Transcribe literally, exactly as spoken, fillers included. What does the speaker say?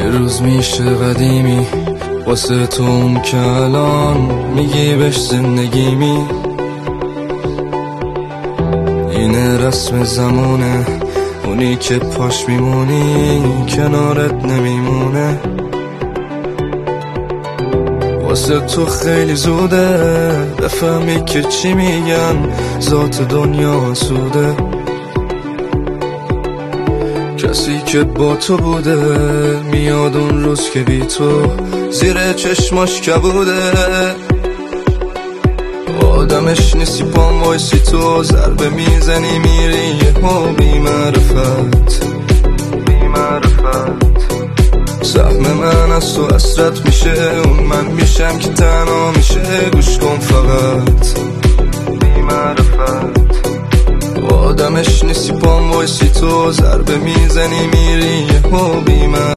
روز میشه قدیمی واسه تو اون که الان میگی بهش زندگیمی. اینه رسم زمونه، اونی که پاش میمونی کنارت نمیمونه. واسه تو خیلی زوده بفهمی که چی میگن، ذات دنیا سوده. کسی که با تو بوده میاد اون روز که بی تو زیر چشماش کبوده. آدمش نیستی پام وایسی تو، ضربه میزنی میری یه ها بی معرفت بی معرفت. سهم من از تو حسرت میشه، اون من میشم که تنها میشه. گوش کن فقط بی معرفت. آدمش نیستی پام وایسی تو، ضربه میزنی میری یه ها بی معرفت.